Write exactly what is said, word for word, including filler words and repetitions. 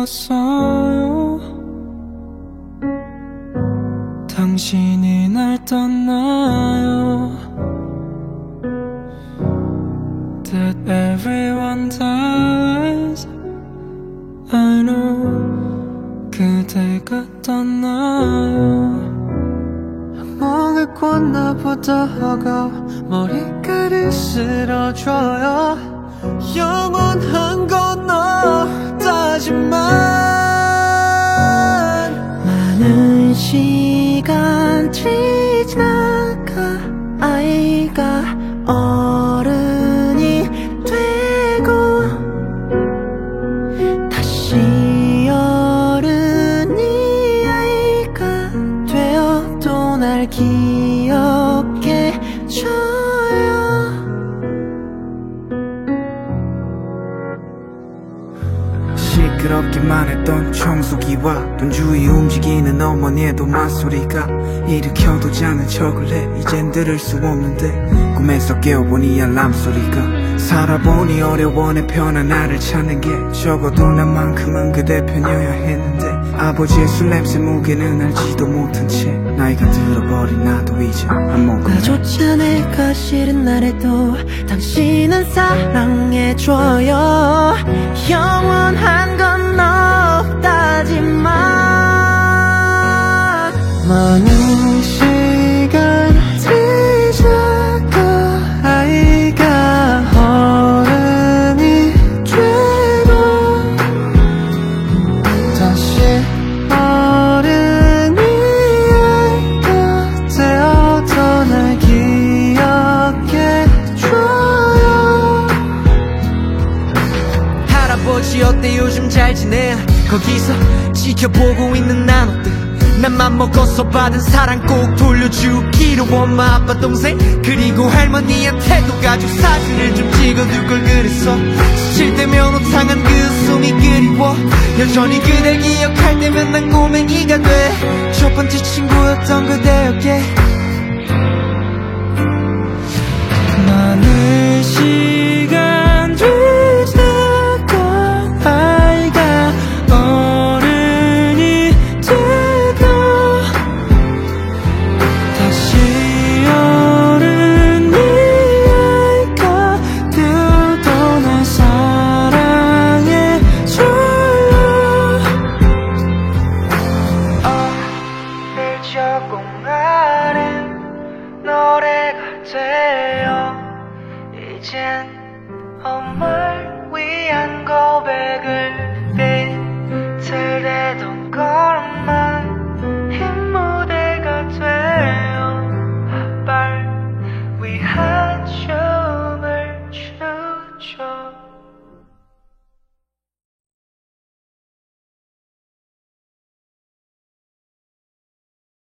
왔어요. 당신이 날 떠나요. That everyone dies, I know. 그대가 떠나요. 악몽을 꿨나 보다 하고 머리카락을 쓸어줘요. 영원한 건 없다지만 많은 시간들이 지나가 아이가 어른이 되고 다시 어른이 아이가 되어도 날 기억해줘요. 시끄럽기만 했던 청소기와 분주히 움직이는 어머니의 도마소리가 일으켜도 자는 척을 해. 이젠 들을 수 없는데 꿈에서 깨어보니 알람소리가. 살아보니 어려워 내 편한 나를 찾는 게 적어도 나만큼은 그대 편이어야 했는데 아버지의 술 냄새 무게는 알지도 못한 채 나이가 들어버린 나도 이제 안 먹어. 나조차 내가 싫은 날에도 당신은 사랑해줘요. 영원한 건 없다지만 많은 시간들이 지나가 아이가 어른이 되고 다시 어른이 아이가 되어도 날 기억해줘요. 할아버지 어때 요즘 잘 지내? 거기서 지켜보고 있는 난 어때? 난 맘먹어서 받은 사랑 꼭 돌려주기로. 엄마 아빠 동생 그리고 할머니한테도 가족 사진을 좀 찍어둘 걸 그랬어. 스칠 때면 옷상한 그 숨이 그리워. 여전히 그댈 기억할 때면 난 꼬맹이가 돼. 첫 번째 친구였던 그대에게 많은 시간들이 지나가 아이가 어른이 되고 다시 어른이 아이가 되어도 날 사랑해줘요. 어릴 적 공간엔 노래가 돼요. 이젠 엄마